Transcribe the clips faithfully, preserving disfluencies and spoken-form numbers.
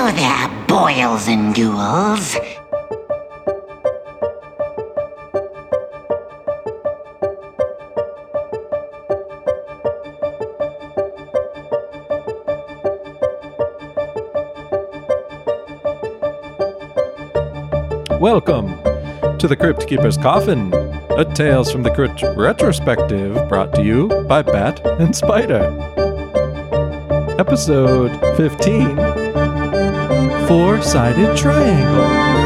Hello there, boils and ghouls. Welcome to the Crypt Keeper's Coffin, a Tales from the Crypt retrospective brought to you by Bat and Spider. Episode fifteen, Four-Sided Triangle.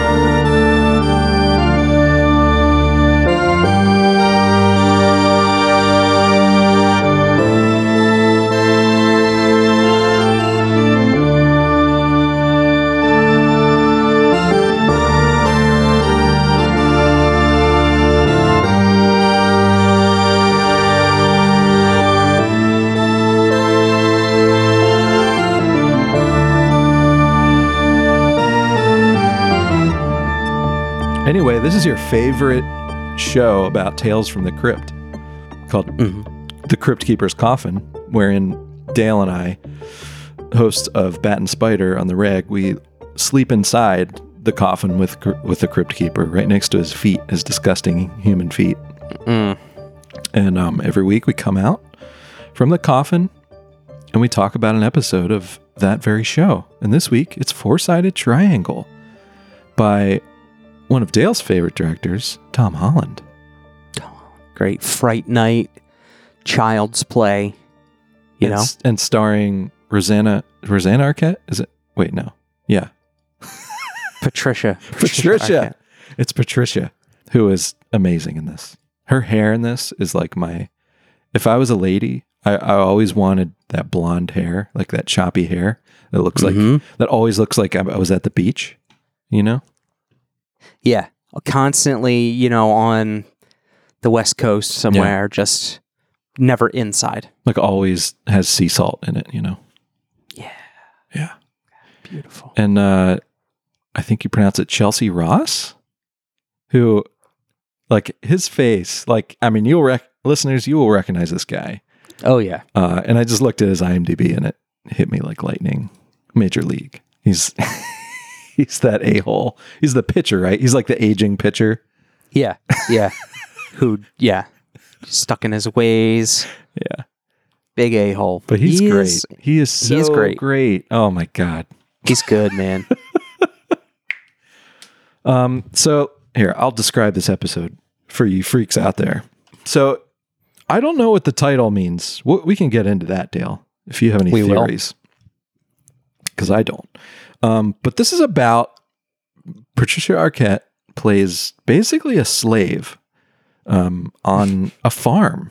Anyway, this is your favorite show about Tales from the Crypt called mm-hmm. The Crypt Keeper's Coffin, wherein Dale and I, hosts of Bat and Spider on the reg, we sleep inside the coffin with with the Crypt Keeper right next to his feet, his disgusting human feet. Mm. And um, every week we come out from the coffin and we talk about an episode of that very show. And this week it's Four-Sided Triangle by one of Dale's favorite directors, Tom Holland. Great. Fright Night, Child's Play, you and, know? And starring Rosanna, Rosanna Arquette? Is it? Wait, no. Yeah. Patricia. Patricia. Patricia. It's Patricia, who is amazing in this. Her hair in this is like my, if I was a lady, I, I always wanted that blonde hair, like that choppy hair that looks mm-hmm. like, that always looks like I was at the beach, you know? Yeah, constantly, you know, on the West Coast somewhere, yeah. Just never inside. Like always has sea salt in it, you know? Yeah. Yeah. Beautiful. And uh, I think you pronounce it Chelsea Ross, who, like, his face, like, I mean, you'll, rec- listeners, you will recognize this guy. Oh, yeah. Uh, and I just looked at his IMDb and it hit me like lightning. Major League. He's... He's that a-hole. He's the pitcher, right? He's like the aging pitcher. Yeah, yeah. Who, yeah. Stuck in his ways. Yeah. Big a-hole. But he's he great. Is, he is so he is great. great. Oh, my God. He's good, man. um. So, here, I'll describe this episode for you freaks out there. So, I don't know what the title means. We can get into that, Dale, if you have any we theories. Because I don't. Um, but this is about Patricia Arquette plays basically a slave um, on a farm.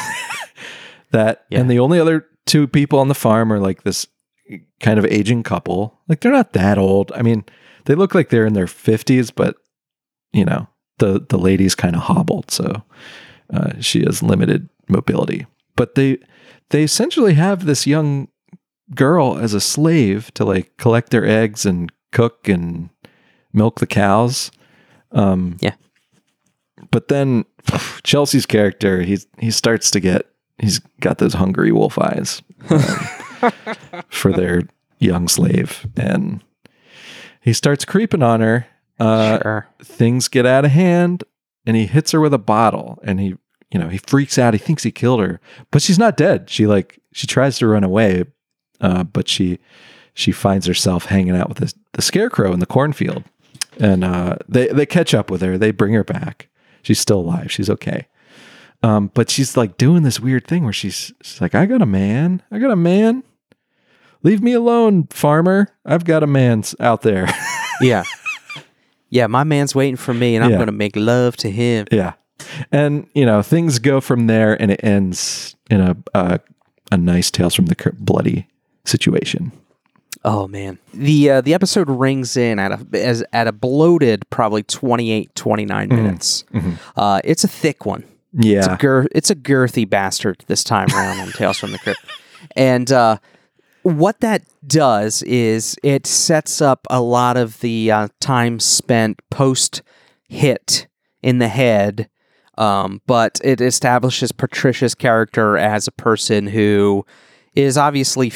that yeah. And the only other two people on the farm are like this kind of aging couple. Like they're not that old. I mean, they look like they're in their fifties, but you know, the the lady's kind of hobbled, so uh, she has limited mobility. But they they essentially have this young girl as a slave to like collect their eggs and cook and milk the cows. Um, yeah. But then Chelsea's character, he's, he starts to get, he's got those hungry wolf eyes um, for their young slave. And he starts creeping on her. Uh, sure. Things get out of hand and he hits her with a bottle and he, you know, he freaks out. He thinks he killed her, but she's not dead. She like, she tries to run away. Uh, but she she finds herself hanging out with the, the scarecrow in the cornfield, and uh, they they catch up with her. They bring her back. She's still alive. She's okay. Um, but she's like doing this weird thing where she's, she's like, "I got a man. I got a man. Leave me alone, farmer. I've got a man out there." yeah, yeah. My man's waiting for me, and I'm yeah. going to make love to him. Yeah, and you know things go from there, and it ends in a uh, a nice Tales from the Crypt bloody situation. Oh man, the uh, the episode rings in at a as at a bloated probably twenty-eight, twenty-nine mm-hmm. minutes. Mm-hmm. Uh, it's a thick one. Yeah, it's a, gir- it's a girthy bastard this time around on Tales from the Crypt. And uh, what that does is it sets up a lot of the uh, time spent post hit in the head. Um, but it establishes Patricia's character as a person who is obviously f-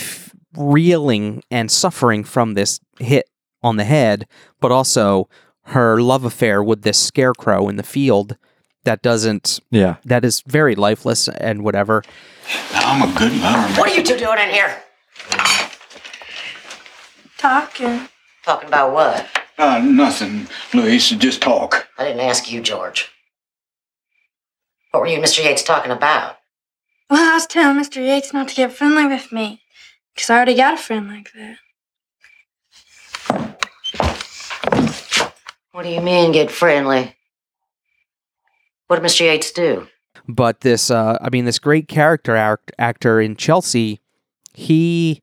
reeling and suffering from this hit on the head, but also her love affair with this scarecrow in the field that doesn't, Yeah. that is very lifeless and whatever. I'm a good lover. What are you two doing in here? Talking. Talking about what? Uh, nothing, Luis. Just talk. I didn't ask you, George. What were you and Mister Yates talking about? Well, I was telling Mister Yates not to get friendly with me, because I already got a friend like that. What do you mean, get friendly? What did Mister Yates do? But this, uh, I mean, this great character act- actor in Chelsea, he,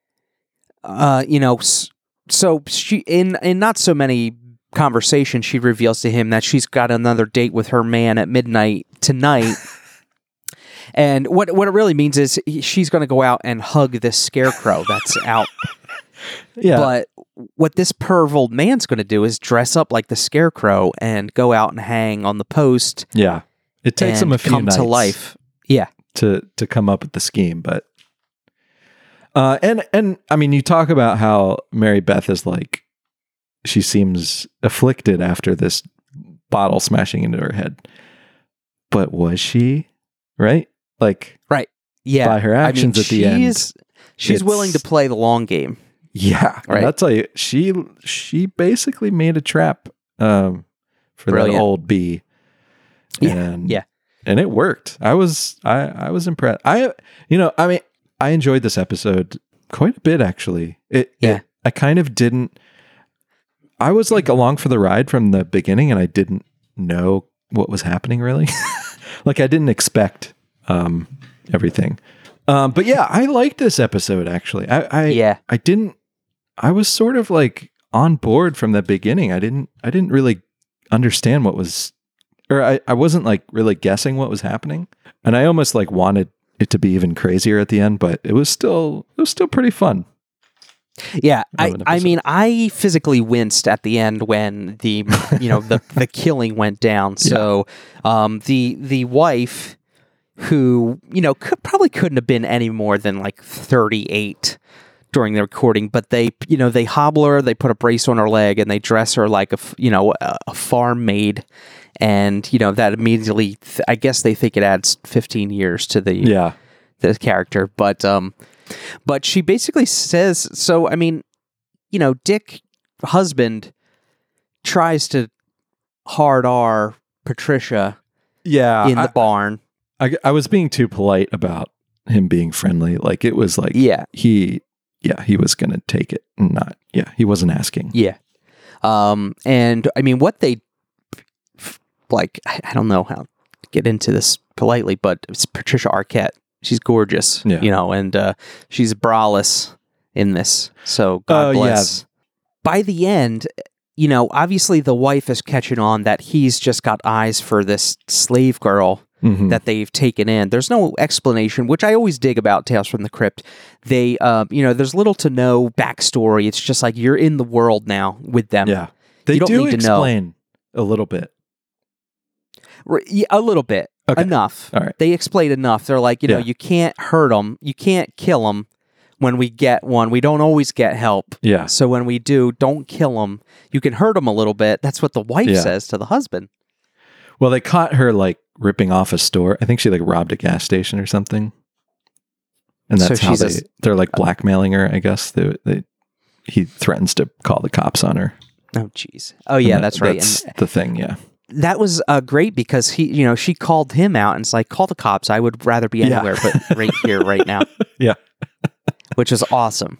uh, you know, s- so she in in not so many conversations, she reveals to him that she's got another date with her man at midnight tonight. And what what it really means is he- she's going to go out and hug this scarecrow that's out. Yeah. But what this perv old man's going to do is dress up like the scarecrow and go out and hang on the post. yeah. It takes and him a few come nights to life. Yeah. to to come up with the scheme, but uh and and I mean, you talk about how Mary Beth is like, she seems afflicted after this bottle smashing into her head. But was she? Right? Like, Right. Yeah. by her actions I mean, at the end, she's, she's willing to it's- play the long game. yeah. Right. And I'll tell you, she she basically made a trap um for Brilliant. that old bee. Yeah, And, yeah. and it worked. I was I I was impressed. I you know, I mean, I enjoyed this episode quite a bit actually. It Yeah. it, I kind of didn't I was like along for the ride from the beginning, and I didn't know what was happening really. Like I didn't expect um everything. Um but yeah, I liked this episode actually. I I Yeah. I didn't I was sort of like on board from the beginning. I didn't I didn't really understand what was or I, I wasn't like really guessing what was happening. And I almost like wanted it to be even crazier at the end, but it was still it was still pretty fun. Yeah, I, an I episode. mean, I physically winced at the end when the you know the, the killing went down. So, um, the the wife, who you know could, probably couldn't have been any more than like thirty-eight during the recording, but they you know they hobble her, they put a brace on her leg, and they dress her like a f- you know a, a farm maid, and you know that immediately, th- I guess they think it adds fifteen years to the Yeah. the character, but um, but she basically says so. I mean, you know, Dick, husband, tries to hard R Patricia Yeah. in I, the barn. I, I was being too polite about him being friendly. Like it was like Yeah, he yeah, he was gonna take it and not yeah, he wasn't asking. yeah. Um, and I mean, what they like, I, I don't know how to get into this politely, but it's Patricia Arquette. She's gorgeous, Yeah. you know, and uh, she's braless in this. So God Oh, yeah. bless. By the end, you know, obviously the wife is catching on that he's just got eyes for this slave girl Mhm. that they've taken in. There's no explanation, which I always dig about Tales from the Crypt. They, uh, you know, there's little to no backstory. It's just like you're in the world now with them. Yeah. They You don't do need to know. explain a little bit. R- yeah, a little bit. Okay. Enough. All right. They explain enough. They're like, you know, Yeah. you can't hurt them. You can't kill them. When we get one, we don't always get help. Yeah. So when we do, don't kill them. You can hurt them a little bit. That's what the wife Yeah. says to the husband. Well, they caught her like ripping off a store. I think she like robbed a gas station or something. And So that's how she's they, a s- they're like blackmailing her, I guess. They, they he threatens to call the cops on her. Oh, jeez. Oh, yeah, And that- that's right. That's And the thing, yeah. that was uh, great because he, you know, she called him out and it's like, call the cops. I would rather be Yeah. anywhere but right here, right now. Yeah. Which is awesome.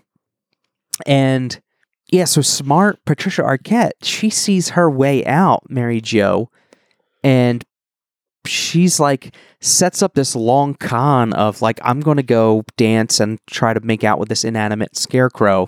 And yeah, so smart Patricia Arquette, she sees her way out, Mary Jo, and she's like, sets up this long con of like, I'm going to go dance and try to make out with this inanimate scarecrow.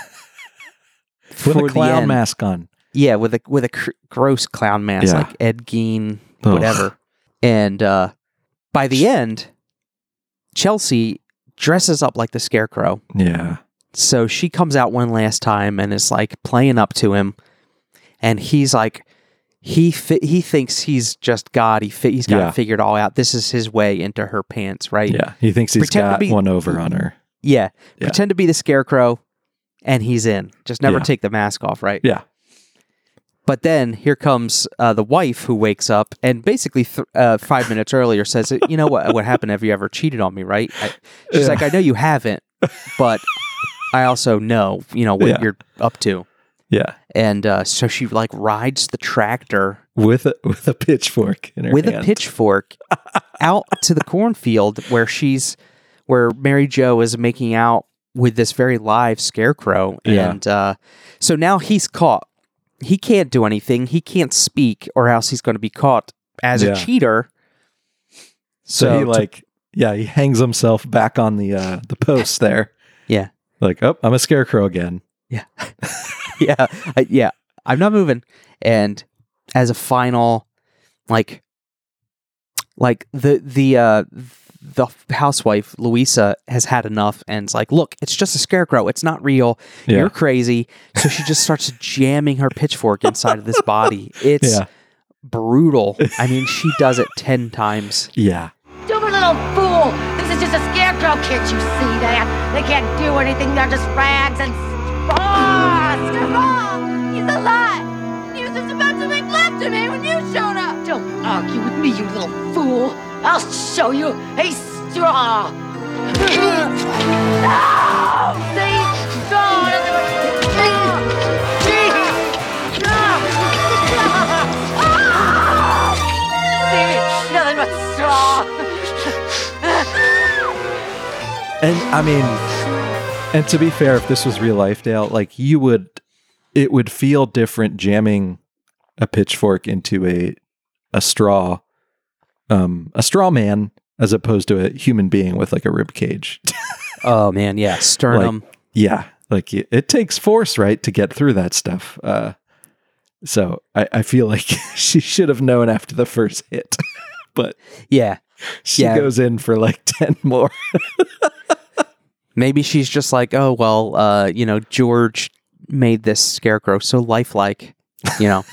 With for a the clown end. mask on. Yeah, with a with a cr- gross clown mask, Yeah. like Ed Gein, Ugh. whatever. And uh, by the end, Chelsea dresses up like the scarecrow. Yeah. So she comes out one last time and is like playing up to him, and he's like, he fi- he thinks he's just God. He fi- he's got Yeah. it figured all out. This is his way into her pants, right? Yeah. He thinks he's Pretend to got be- one over on her. Yeah. Yeah. Pretend to be the Scarecrow, and he's in. Just never Yeah. take the mask off, right? Yeah. But then here comes uh, the wife who wakes up and basically th- uh, five minutes earlier says, "You know what? What happened? Have you ever cheated on me? Right?" I, she's Yeah. like, "I know you haven't, but I also know, you know, what Yeah. you're up to." Yeah. And uh, so she like rides the tractor With a with a pitchfork in her with hand. a pitchfork out to the cornfield where she's where Mary Jo is making out with this very live Scarecrow. Yeah. And uh, so now he's caught. He can't do anything. He can't speak, or else he's going to be caught as Yeah. a cheater. So, he to- like, yeah, he hangs himself back on the uh, the post there. yeah, Like, oh, I'm a scarecrow again. yeah, yeah, I, yeah. I'm not moving. And as a final, like, like the the uh, the housewife Louisa has had enough, and it's like, look, it's just a scarecrow. It's not real. Yeah. You're crazy. So she just starts jamming her pitchfork inside of this body. It's Yeah. brutal. I mean, she does it ten times. Yeah. Stupid little fool! This is just a scarecrow, can't you see that? They can't do anything, they're just rags and straws! You're wrong. He's alive. He was just about to make love to me when you showed up. Don't argue with me, you little fool! I'll show you a straw! No! See? Straw! See? Nothing but straw! And I mean, and to be fair, if this was real life, Dale, like you would, it would feel different jamming a pitchfork into a a straw, um, a straw man, as opposed to a human being with like a rib cage. Oh man, yeah, sternum. Yeah, like it, it takes force, right, to get through that stuff. Uh, so I, I feel like she should have known after the first hit, but yeah, she Yeah. goes in for like ten more. maybe she's just like, oh well, uh, you know, George made this scarecrow so lifelike, you know.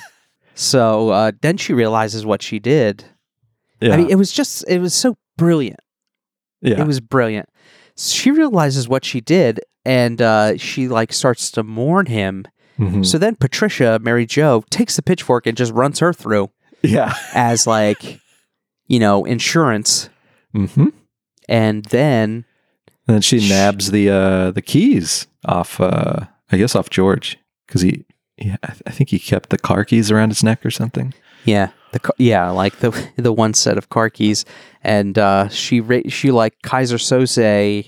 So uh, then she realizes what she did. Yeah, I mean, it was just, it was so brilliant. yeah, It was brilliant. She realizes what she did, and uh, she like starts to mourn him. Mhm. So then Patricia, Mary Jo, takes the pitchfork and just runs her through yeah. as like, you know, insurance. Mm-hmm. And then, And then she nabs the uh, the keys off, uh, I guess, off George because he, yeah, I, th- I think he kept the car keys around his neck or something. yeah, the ca- yeah, like the the one set of car keys, and uh, she ra- she like Kaiser Sose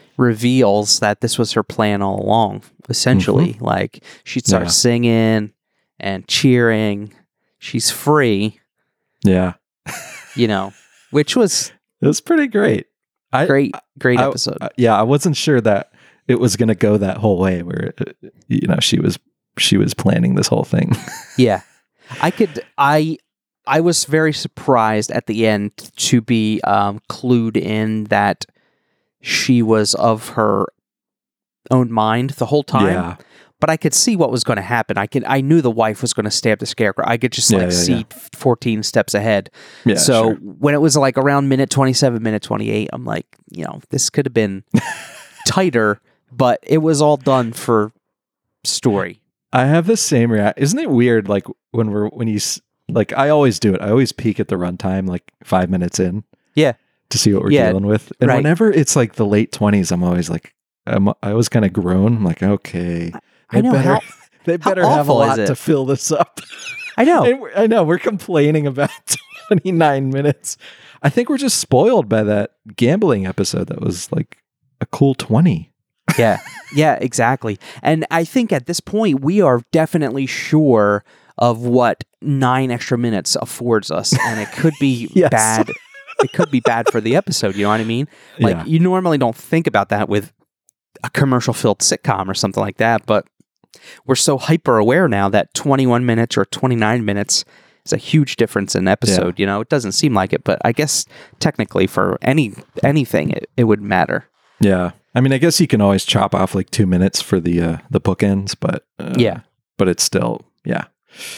reveals that this was her plan all along. Essentially, like she'd start Yeah. singing and cheering. She's free, Yeah, you know, which was it was pretty great. I, great, great I- episode. I- yeah, I wasn't sure that it was going to go that whole way where, uh, you know, she was she was planning this whole thing. Yeah. I could I I was very surprised at the end to be um clued in that she was of her own mind the whole time. Yeah, But I could see what was going to happen. I could I knew the wife was going to stab the scarecrow. I could just Yeah, like yeah, see yeah. fourteen steps ahead. yeah. so sure. when it was like around minute twenty-seven, minute twenty-eight, I'm like, you know, this could have been tighter, but it was all done for story. I have the same react. Isn't it weird? Like when we're when you s- like I always do it. I always peek at the runtime like five minutes in. Yeah. To see what we're Yeah, dealing with, and right. whenever it's like the late twenties, I'm always like, I'm, I was kind of groan. I'm like, okay, I know, better, how- they how better have a awful is lot it? to fill this up. I know. And we're- I know we're complaining about twenty-nine minutes. I think we're just spoiled by that gambling episode that was like a cool twenty. Yeah, yeah, exactly. And I think at this point, we are definitely sure of what nine extra minutes affords us. And it could be Yes. bad. It could be bad for the episode. You know what I mean? Like, Yeah. you normally don't think about that with a commercial filled sitcom or something like that. But we're so hyper aware now that twenty-one minutes or twenty-nine minutes is a huge difference in episode. You know, it doesn't seem like it, but I guess technically for any anything, it, it would matter. Yeah, I mean, I guess you can always chop off like two minutes for the uh, the bookends, but uh, Yeah. but it's still yeah.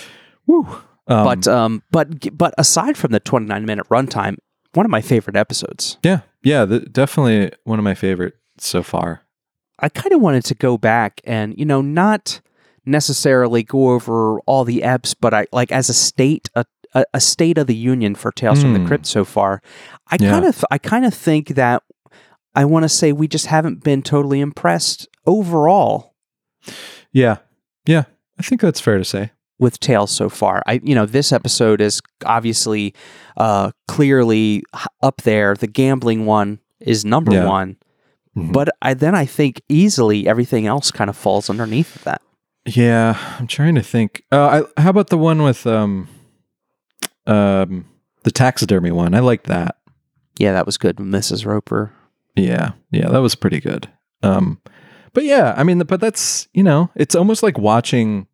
Woo. Um, but um, but but aside from the twenty-nine minute runtime, one of my favorite episodes. yeah, yeah, the, definitely one of my favorite so far. I kind of wanted to go back and, you know, not necessarily go over all the eps, but I like as a state, a, a, a state of the union for Tales mm. from the Crypt so far. I yeah. kind of, I kind of think that I want to say we just haven't been totally impressed overall. Yeah, yeah, I think that's fair to say with Tales so far. I, you know, this episode is obviously, uh, clearly up there. The gambling one is number yeah. one. Mm-hmm. But I then I think easily everything else kind of falls underneath that. Yeah, I'm trying to think. Uh, I, how about the one with um, um, the taxidermy one? I liked that. Yeah, that was good, Missus Roper. Yeah, yeah, that was pretty good. Um, but yeah, I mean, but that's you know, it's almost like watching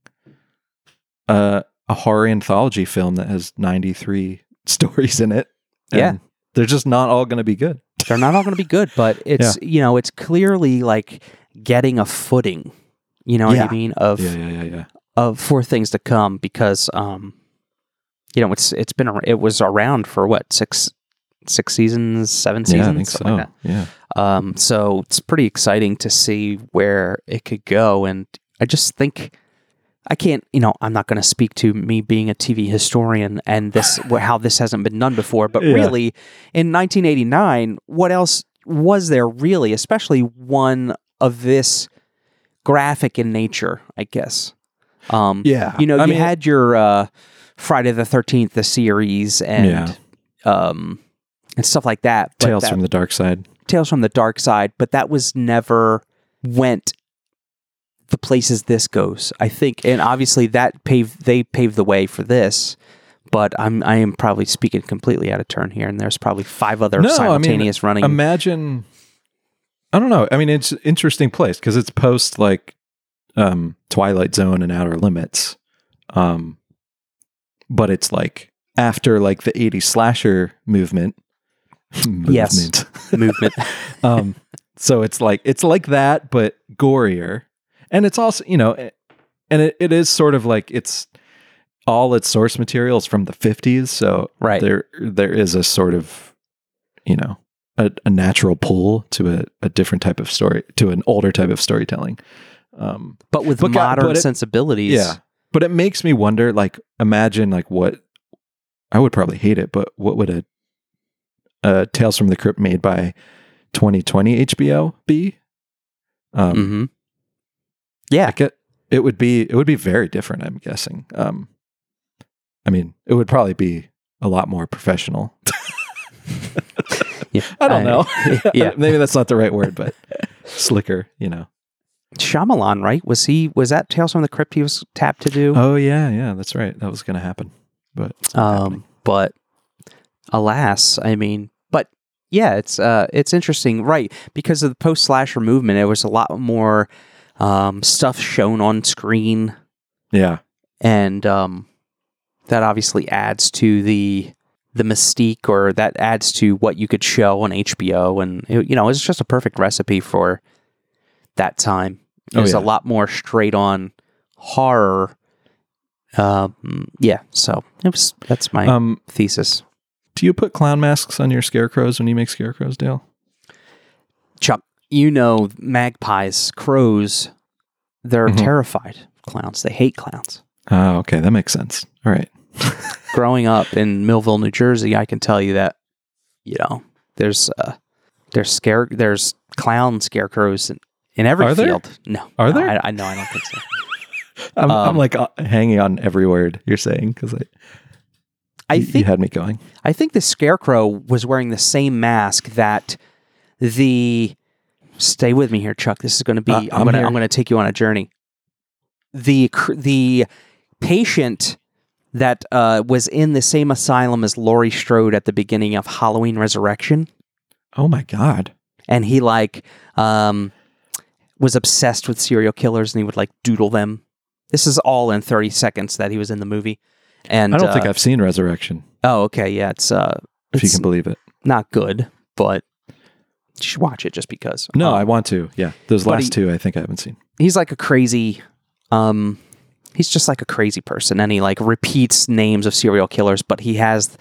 uh, a horror anthology film that has ninety-three stories in it. Yeah, they're just not all going to be good. They're not all going to be good, but it's, yeah. you know, it's clearly like getting a footing, you know yeah. what I mean? Of, yeah, yeah, yeah, yeah. of for things to come because, um, you know, it's, it's been, it was around for what, six, six seasons, seven seasons? Yeah, I think so. Like yeah. Um, so it's pretty exciting to see where it could go. And I just think, I can't, you know, I'm not going to speak to me being a T V historian and this, how this hasn't been done before, but yeah. really in nineteen eighty-nine, what else was there really, especially one of this graphic in nature, I guess. Um, yeah. You know, I you mean, had your uh, Friday the thirteenth, the series and, yeah. um, and stuff like that. But Tales that, from the Dark Side. Tales from the Dark Side, but that was never went the places this goes, I think, and obviously that paved they paved the way for this. But I'm I am probably speaking completely out of turn here, and there's probably five other no, simultaneous I mean, running. Imagine, I don't know. I mean, it's an interesting place because it's post like um, Twilight Zone and Outer Limits, um, but it's like after like the eighties slasher movement. movement. Yes, movement. um, so it's like it's like that, but gorier. And it's also, you know, and it, it is sort of like it's all its source materials from the fifties. So right. there there is a sort of, you know, a, a natural pull to a, a different type of story, to an older type of storytelling. Um, but with but modern but it, sensibilities. Yeah. But it makes me wonder, like, imagine like what, I would probably hate it, but what would a, a Tales from the Crypt made by twenty twenty H B O be? Um, mm-hmm. Yeah, like it, it would be it would be very different, I'm guessing. Um, I mean, it would probably be a lot more professional. yeah, I don't I, know. Yeah, maybe that's not the right word, but slicker, you know. Shyamalan, right? Was he was that Tales from the Crypt he was tapped to do? Oh yeah, yeah, that's right. That was going to happen, but um, happening. but alas, I mean, but yeah, it's uh, it's interesting, right? Because of the post slasher movement, it was a lot more. Um, stuff shown on screen. Yeah. And um, that obviously adds to the the mystique, or that adds to what you could show on H B O. And, it, you know, it's just a perfect recipe for that time. There's oh, yeah. a lot more straight on horror. Um, yeah, so it was, that's my um, thesis. Do you put clown masks on your scarecrows when you make scarecrows, Dale? Chuck. You know, magpies, crows, they're mm-hmm. terrified of clowns. They hate clowns. Oh, okay. That makes sense. All right. Growing up in Millville, New Jersey, I can tell you that, you know, there's uh, there's scare there's clown scarecrows in, in every Are field. There? No. Are no, there? I, I know, I don't think so. I'm, um, I'm like uh, hanging on every word you're saying because I, I you, think, you had me going. I think the scarecrow was wearing the same mask that the... Stay with me here, Chuck. This is going to be. Uh, I'm, I'm going to. I'm going to take you on a journey. The the patient that uh, was in the same asylum as Laurie Strode at the beginning of Halloween Resurrection. Oh my God! And he like um, was obsessed with serial killers, and he would like doodle them. This is all in thirty seconds that he was in the movie. And I don't uh, think I've seen Resurrection. Oh, okay, yeah, it's uh, if it's you can believe it, not good, but. You should watch it just because. No, um, I want to. Yeah, those last he, two I think I haven't seen. He's like a crazy, um, he's just like a crazy person, and he like repeats names of serial killers, but he has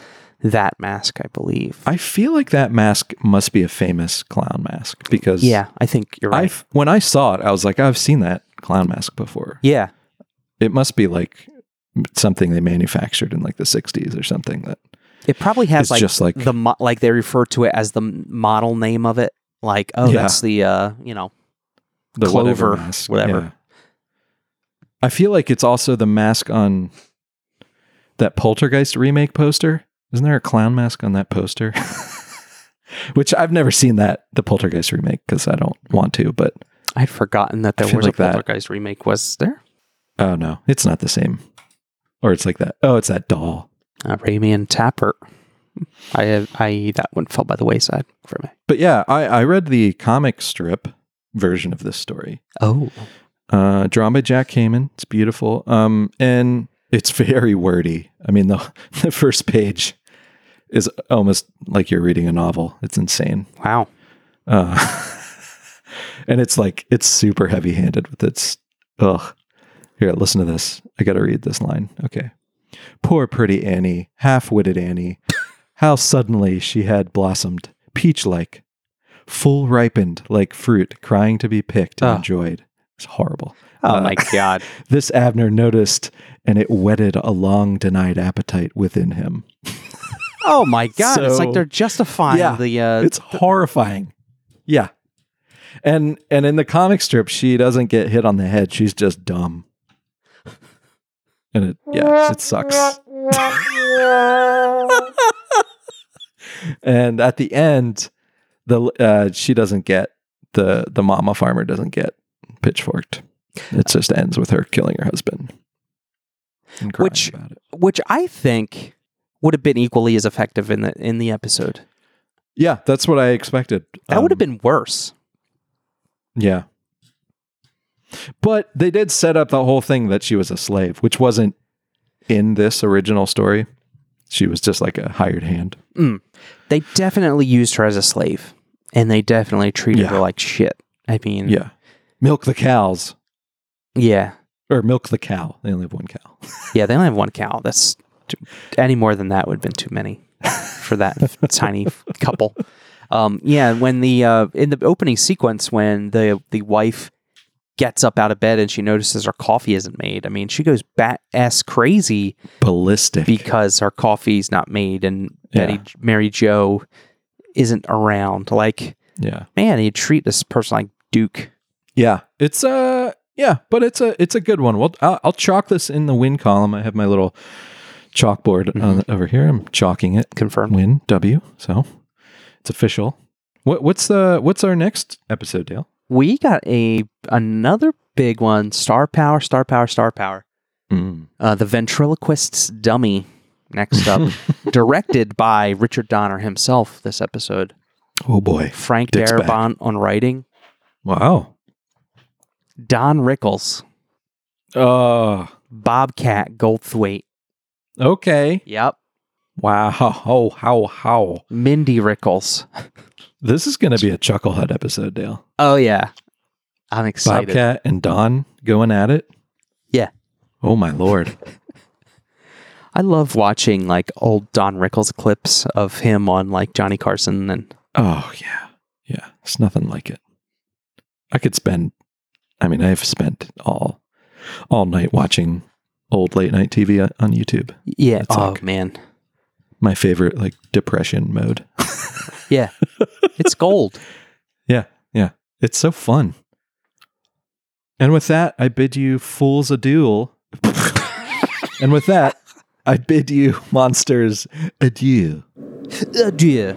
that mask, I believe. I feel like that mask must be a famous clown mask because Yeah, I think you're right. I've, when I saw it, I was like, I've seen that clown mask before. Yeah. It must be like something they manufactured in like the sixties or something. That It probably has It's like just like- the mo- like they refer to it as the model name of it. Like, oh, Yeah. that's the uh, you know, the Clover, whatever mask. whatever. Yeah. I feel like it's also the mask on that Poltergeist remake poster. Isn't there a clown mask on that poster? Which I've never seen that, the Poltergeist remake, because I don't want to, but I'd forgotten that there feel was like a that- Poltergeist remake. Was there? oh no, it's not the same. Or it's like that. Oh, it's that doll. Uh, Raimi and Tappert. I have, I that one fell by the wayside for me. But yeah, I, I read the comic strip version of this story. Oh, Uh, drawn by Jack Kamen. It's beautiful. Um, and it's very wordy. I mean, the the first page is almost like you're reading a novel. It's insane. wow. Uh, and it's like, it's super heavy handed with its, ugh. Here, listen to this. I got to read this line. Okay. Poor pretty Annie, half-witted Annie. How suddenly she had blossomed, peach-like, full ripened like fruit, crying to be picked and Oh. enjoyed. It's horrible. Oh Uh, my God. This Abner noticed, and it whetted a long denied appetite within him. Oh my God. it's like So- they're justifying Yeah, the. Uh, It's horrifying. Yeah. And and in the comic strip, she doesn't get hit on the head. She's just dumb. And it yeah, it sucks. And at the end, the uh, she doesn't get the the mama farmer doesn't get pitchforked. It just ends with her killing her husband and crying Which- about it. which I think would have been equally as effective in the in the episode. Yeah, that's what I expected. That would have Um, been worse. Yeah. But they did set up the whole thing that she was a slave, which wasn't in this original story. She was just like a hired hand. They definitely used her as a slave, and they definitely treated Yeah. her like shit. I mean, Yeah. Milk the cows. yeah, Or milk the cow. They only have one cow. yeah. They only have one cow. That's too, any more than that would have been too many for that tiny couple. Um, yeah, when the uh, in the opening sequence, when the the wife gets up out of bed and she notices her coffee isn't made. I mean, she goes bat ass crazy Ballistic. because her coffee's not made and Yeah. Betty Mary Jo isn't around. Like, yeah. man, you treat this person like Duke. Yeah. It's uh yeah, but it's a it's a good one. Well, I'll, I'll chalk this in the win column. I have my little chalkboard on, over here. I'm chalking it. Confirmed. Win W. So it's official. What what's the what's our next episode, Dale? We got a another big one. Star power, star power, star power. Mm. Uh, the ventriloquist's dummy. Next up, directed by Richard Donner himself. This episode, Oh boy. Frank Dick's back. Darabont on writing. Wow. Don Rickles, Uh Bobcat Goldthwait. okay. Yep. Wow. How how how. Mindy Rickles. This is going to be a chucklehead episode, Dale. Oh yeah, I'm excited. Bobcat and Don going at it. Yeah. Oh my lord. I love watching like old Don Rickles clips of him on like Johnny Carson and Oh yeah. Yeah. It's nothing like it. I could spend I mean, I've spent all all night watching old late night T V on on YouTube. yeah. It's oh like- man, My favorite like depression mode. yeah, it's gold. Yeah. Yeah. It's so fun. And with that, I bid you fools adieu. And with that, I bid you monsters adieu. Adieu.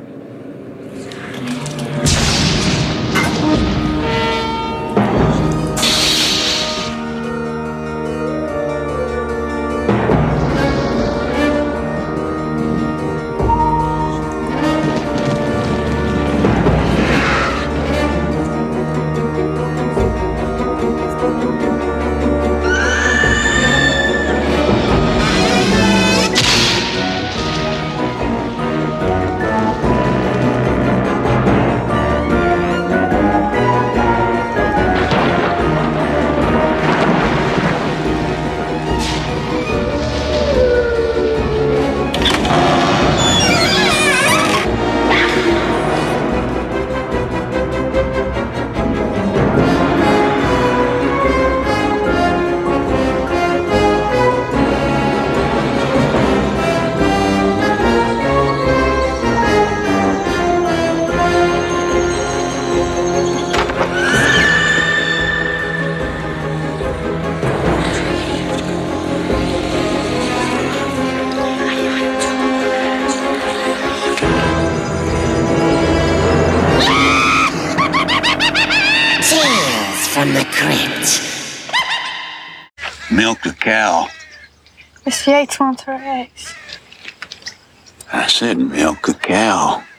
the crypt. Milk a cow. Mister Yates wants her eggs. I said milk a cow.